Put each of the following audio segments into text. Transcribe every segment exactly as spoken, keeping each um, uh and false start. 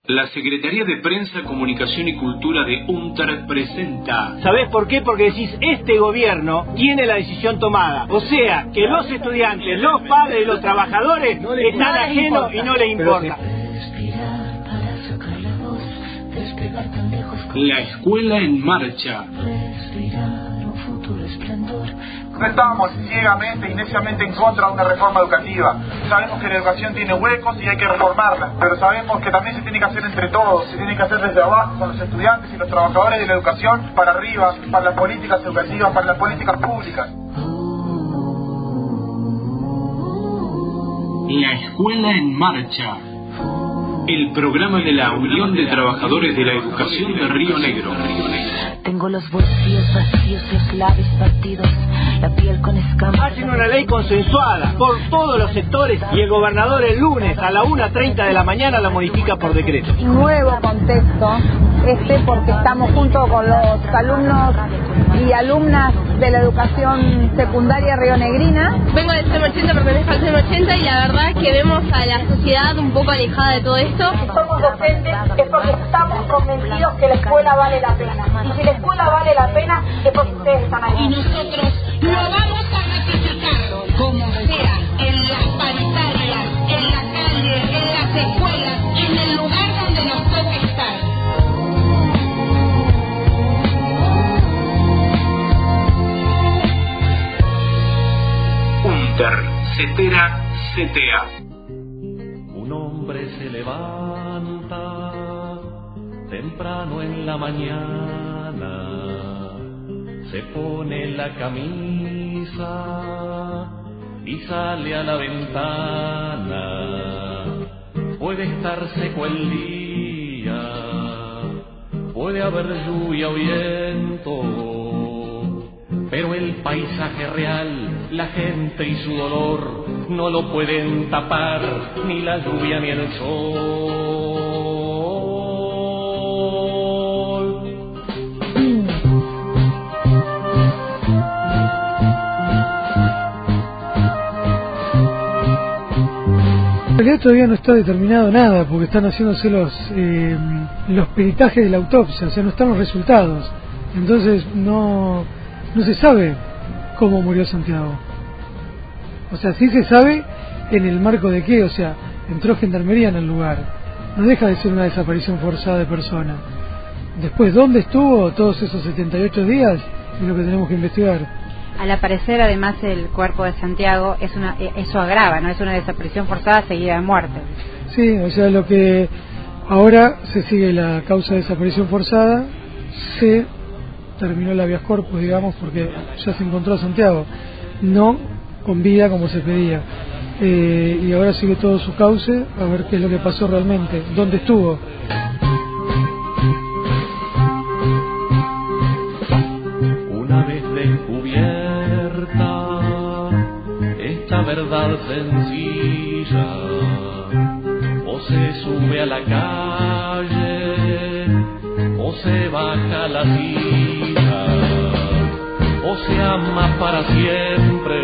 La Secretaría de Prensa, Comunicación y Cultura de UNTER presenta... ¿Sabés por qué? Porque decís, este gobierno tiene la decisión tomada. O sea, que los estudiantes, los padres y los trabajadores no le, están no ajenos y no les importa. La Escuela en Marcha. No estamos ciegamente y neciamente en contra de una reforma educativa. Sabemos que la educación tiene huecos y hay que reformarla, pero sabemos que también se tiene que hacer entre todos, se tiene que hacer desde abajo con los estudiantes y los trabajadores de la educación para arriba, para las políticas educativas, para las políticas públicas. La Escuela en Marcha. El programa de la Unión de Trabajadores de la Educación de Río Negro. Tengo los bolsillos vacíos, los labios partidos, la piel con escamas. Hacen una ley consensuada por todos los sectores y el gobernador el lunes a la una treinta de la mañana la modifica por decreto. Nuevo contexto este porque estamos junto con los alumnos y alumnas de la educación secundaria rionegrina. Vengo del C E M ochenta, pertenezco al C E M ochenta y la verdad es que vemos a la sociedad un poco alejada de todo esto. Si somos docentes es porque estamos convencidos que la escuela vale la pena. Y si la escuela vale la pena es porque ustedes están ahí. Y nosotros lo vamos a ratificar, como sea, en las paritarias, en la calle, en las escuelas, en el lugar donde nos toque estar. UNTER, CETERA, C T A. Un hombre se levanta temprano en la mañana, se pone la camisa y sale a la ventana. Puede estar seco el día, puede haber lluvia o viento, pero el paisaje real, la gente y su dolor no lo pueden tapar ni la lluvia ni el sol. En realidad todavía no está determinado nada porque están haciéndose los eh, los peritajes de la autopsia, o sea, no están los resultados. Entonces no no se sabe cómo murió Santiago. O sea, sí se sabe en el marco de qué, o sea, entró gendarmería en el lugar. No deja de ser una desaparición forzada de persona. Después, ¿dónde estuvo todos esos setenta y ocho días? Es lo que tenemos que investigar. Al aparecer además el cuerpo de Santiago, es una, eso agrava, ¿no? Es una desaparición forzada seguida de muerte. Sí, o sea, lo que ahora se sigue la causa de desaparición forzada, se terminó el habeas corpus, digamos, porque ya se encontró a Santiago, no con vida como se pedía. Eh, y ahora sigue todo su cauce, a ver qué es lo que pasó realmente, dónde estuvo. Una vez descubierta esta verdad sencilla, o se sube a la calle, o se baja a la silla, o se ama para siempre,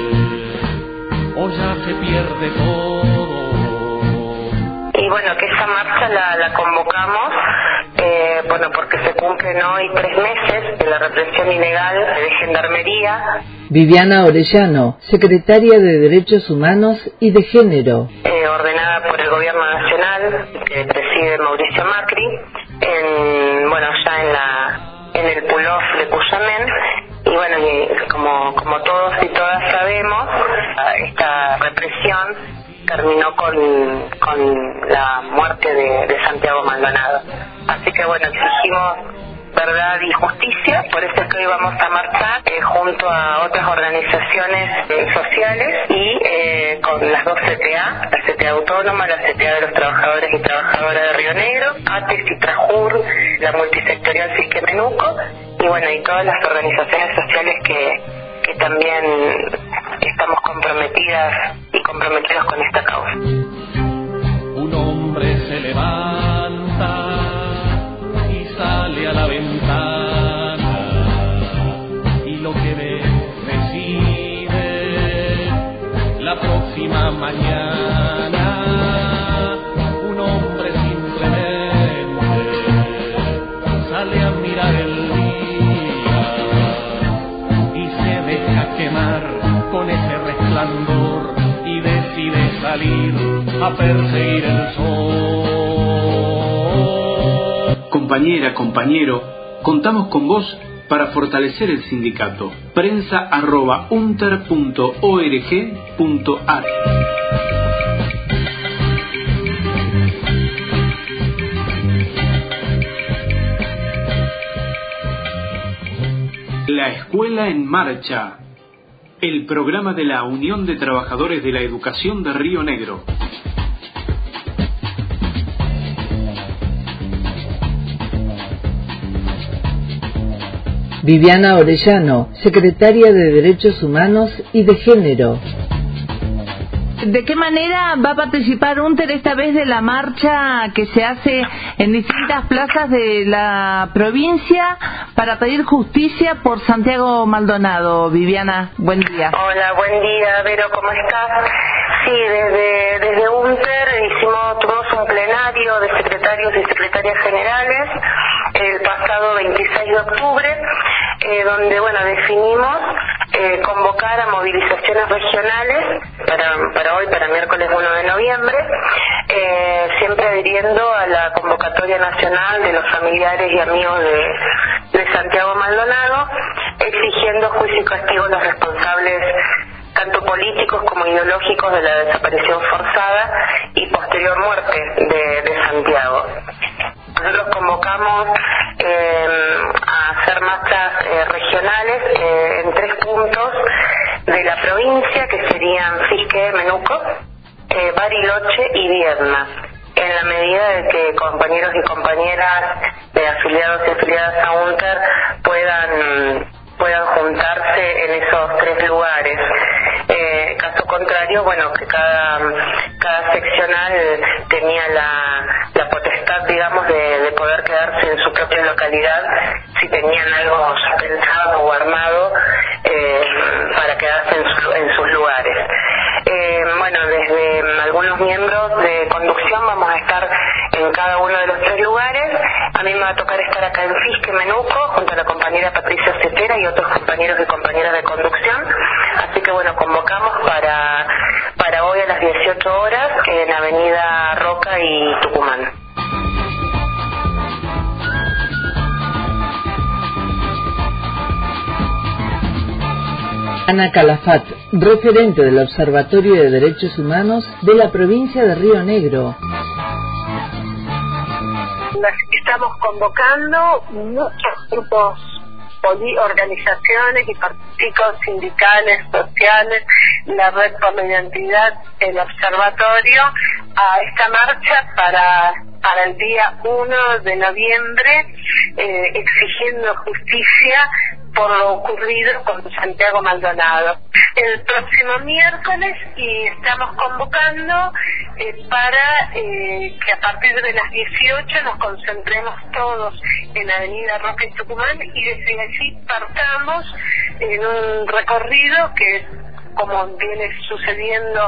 o ya se pierde todo. Y bueno, que esa marcha la, la convocamos, eh, bueno, porque se cumplen hoy tres meses de la represión ilegal de Gendarmería. Viviana Orellano, secretaria de Derechos Humanos y de Género. Eh, ordenada por el Gobierno Nacional, que preside Mauricio Macri, en, bueno, ya en la en el pull-off de Cuyamén. Y bueno, y como, como todos y todas sabemos, esta represión terminó con, con la muerte de, de Santiago Maldonado. Así que bueno, exigimos verdad y justicia, por eso es que hoy vamos a marchar eh, junto a otras organizaciones eh, sociales y eh, con las dos C T A, la C T A Autónoma, la C T A de los Trabajadores y Trabajadoras de Río Negro, ATES y Trajur, la multisectorial Fisquemenuco, y bueno, y todas las organizaciones sociales que, que también estamos comprometidas y comprometidos con esta causa. Un hombre se levanta y sale a la ventana, y lo que ve recibe la próxima mañana. Un hombre simplemente a perseguir el sol. Compañera, compañero, contamos con vos para fortalecer el sindicato. Prensa arroba unter punto org punto ar. La Escuela en Marcha, el programa de la Unión de Trabajadores de la Educación de Río Negro. Viviana Orellano, secretaria de Derechos Humanos y de Género. ¿De qué manera va a participar UNTER esta vez de la marcha que se hace en distintas plazas de la provincia para pedir justicia por Santiago Maldonado? Viviana, buen día. Hola, buen día, Vero, ¿cómo estás? Sí, desde, desde UNTER hicimos, tuvimos un plenario de secretarios y secretarias generales el pasado veintiséis de octubre, eh, donde, bueno, definimos eh, convocar a movilizaciones regionales para, para hoy, para miércoles uno de noviembre, eh, siempre adhiriendo a la convocatoria nacional de los familiares y amigos de, de Santiago Maldonado, exigiendo juicio y castigo a los responsables tanto políticos como ideológicos de la desaparición forzada y posterior muerte de, de Santiago. Nosotros convocamos eh, a hacer marchas eh, regionales eh, en tres puntos de la provincia, que serían Fisque, Menuco, eh, Bariloche y Viedma, en la medida de que compañeros y compañeras de afiliados y afiliadas a UNTER puedan, puedan juntarse en esos tres lugares. Eh, caso contrario, bueno, que cada, cada seccional tenía la, la potestad, digamos, de, de poder quedarse en su propia localidad si tenían algo pensado o armado eh, para quedarse en, su, en sus lugares. Eh, bueno, desde algunos miembros de conducción vamos a estar en cada uno de los tres lugares. A mí me va a tocar estar acá en Fisque, Menuco, junto a la compañera Patricia Cetera y otros compañeros y compañeras de conducción. Así que, bueno, convocamos para, para hoy a las dieciocho horas en Avenida Roca y Tucumán. Ana Calafat, referente del Observatorio de Derechos Humanos de la provincia de Río Negro. Estamos convocando muchos grupos, organizaciones y partidos sindicales, sociales, la Red por la Identidad, el Observatorio, a esta marcha para, para el día uno de noviembre, eh, exigiendo justicia por lo ocurrido con Santiago Maldonado. El próximo miércoles, y estamos convocando eh, para eh, que a partir de las dieciocho nos concentremos todos en Avenida Roca y Tucumán, y desde allí partamos en un recorrido que, como viene sucediendo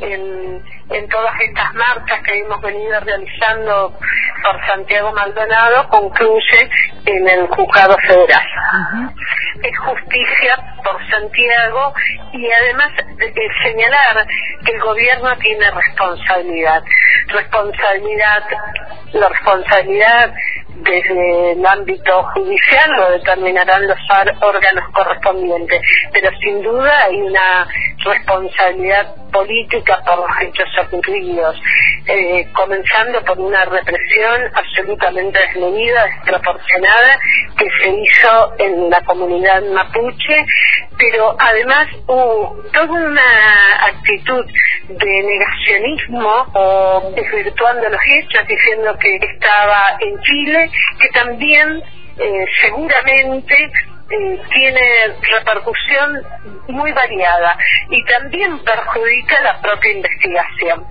en, en todas estas marchas que hemos venido realizando por Santiago Maldonado, concluye en el Juzgado Federal. Uh-huh. Es justicia por Santiago, y además de, de señalar que el gobierno tiene responsabilidad. Responsabilidad, la responsabilidad desde el ámbito judicial lo determinarán los órganos correspondientes, pero sin duda hay una responsabilidad política por los hechos ocurridos, eh, comenzando por una represión absolutamente desmedida, desproporcionada, que se hizo en la comunidad mapuche, pero además hubo toda una actitud de negacionismo o desvirtuando los hechos, diciendo que estaba en Chile, que también eh, seguramente Eh, tiene repercusión muy variada y también perjudica la propia investigación.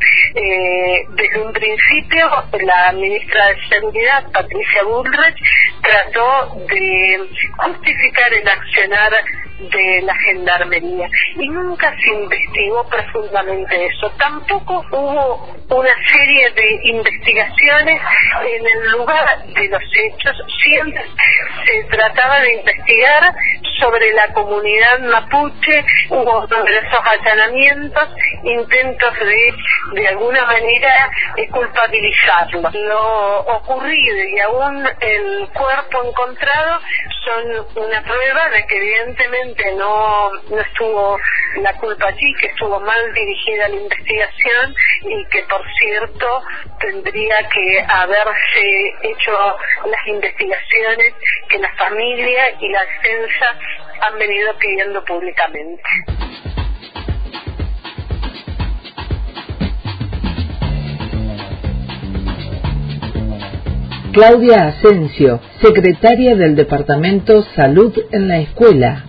Eh, desde un principio, la ministra de Seguridad, Patricia Bullrich, trató de justificar el accionar de la Gendarmería y nunca se investigó profundamente eso. Tampoco hubo una serie de investigaciones en el lugar de los hechos. Siempre se trataba de investigar sobre la comunidad mapuche, hubo numerosos allanamientos, intentos de, de alguna manera, eh, culpabilizarlo. Lo ocurrido y aún el cuerpo encontrado son una prueba de que evidentemente no, no estuvo la culpa allí, que estuvo mal dirigida la investigación y que, por cierto, tendría que haberse hecho las investigaciones que la familia y la defensa han venido pidiendo públicamente. Claudia Asensio, secretaria del Departamento Salud en la Escuela.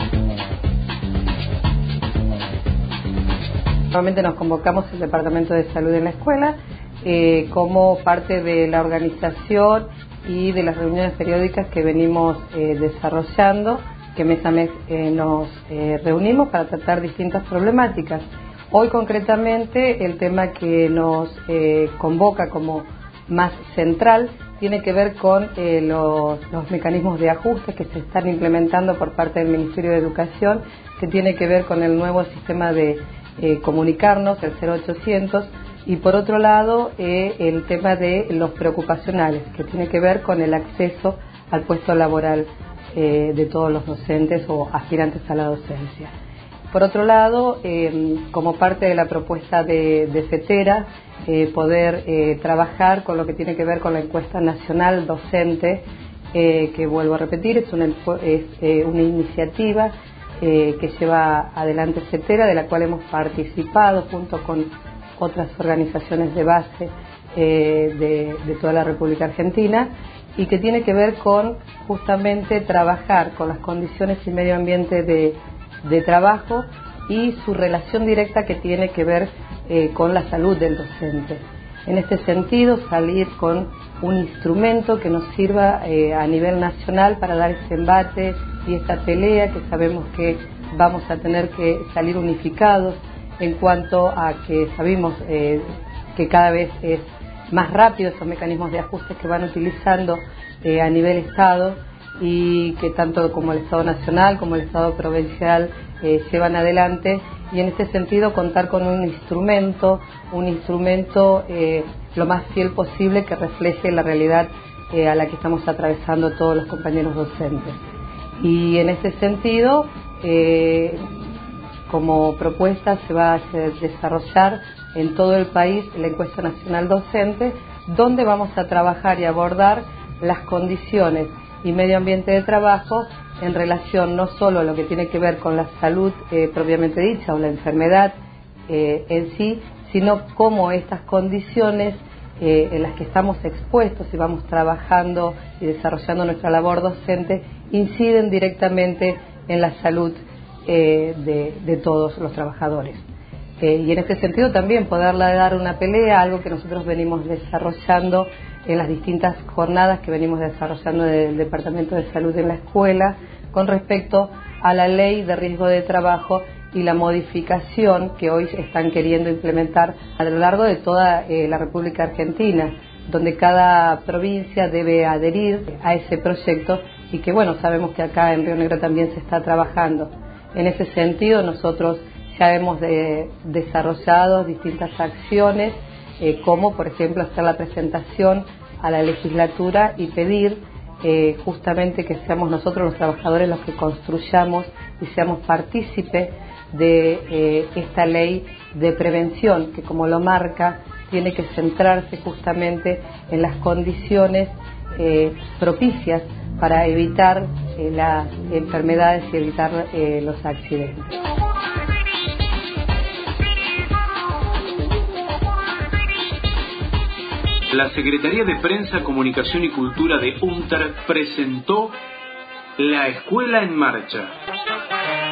Nuevamente nos convocamos el Departamento de Salud en la Escuela eh, como parte de la organización y de las reuniones periódicas que venimos eh, desarrollando, que mes a mes eh, nos eh, reunimos para tratar distintas problemáticas. Hoy concretamente el tema que nos eh, convoca como más central tiene que ver con eh, los, los mecanismos de ajuste que se están implementando por parte del Ministerio de Educación, que tiene que ver con el nuevo sistema de eh, comunicarnos, el cero ochocientos, y por otro lado eh, el tema de los preocupacionales, que tiene que ver con el acceso al puesto laboral eh, de todos los docentes o aspirantes a la docencia. Por otro lado, eh, como parte de la propuesta de, de CETERA, eh, poder eh, trabajar con lo que tiene que ver con la encuesta nacional docente, eh, que vuelvo a repetir, es una, es, eh, una iniciativa eh, que lleva adelante CETERA, de la cual hemos participado junto con otras organizaciones de base eh, de, de toda la República Argentina, y que tiene que ver con justamente trabajar con las condiciones y medio ambiente de de trabajo y su relación directa que tiene que ver eh, con la salud del docente. En este sentido, salir con un instrumento que nos sirva eh, a nivel nacional para dar este embate y esta pelea, que sabemos que vamos a tener que salir unificados en cuanto a que sabemos eh, que cada vez es más rápido esos mecanismos de ajuste que van utilizando eh, a nivel Estado, y que tanto como el Estado Nacional como el Estado Provincial eh, llevan adelante, y en este sentido contar con un instrumento, un instrumento eh, lo más fiel posible que refleje la realidad eh, a la que estamos atravesando todos los compañeros docentes. Y en este sentido, eh, como propuesta se va a desarrollar en todo el país la encuesta nacional docente, donde vamos a trabajar y abordar las condiciones y medio ambiente de trabajo en relación no solo a lo que tiene que ver con la salud eh, propiamente dicha o la enfermedad eh, en sí, sino cómo estas condiciones eh, en las que estamos expuestos y vamos trabajando y desarrollando nuestra labor docente inciden directamente en la salud eh, de, de todos los trabajadores. Eh, y en este sentido también poderle dar una pelea, algo que nosotros venimos desarrollando en las distintas jornadas que venimos desarrollando del Departamento de Salud en la Escuela, con respecto a la ley de riesgo de trabajo y la modificación que hoy están queriendo implementar a lo largo de toda eh, la República Argentina, donde cada provincia debe adherir a ese proyecto, y que bueno, sabemos que acá en Río Negro también se está trabajando. En ese sentido, nosotros ya hemos de, desarrollado distintas acciones, eh, como por ejemplo hacer la presentación a la legislatura y pedir eh, justamente que seamos nosotros los trabajadores los que construyamos y seamos partícipes de eh, esta ley de prevención, que como lo marca, tiene que centrarse justamente en las condiciones eh, propicias para evitar eh, las enfermedades y evitar eh, los accidentes. La Secretaría de Prensa, Comunicación y Cultura de UNTER presentó La Escuela en Marcha.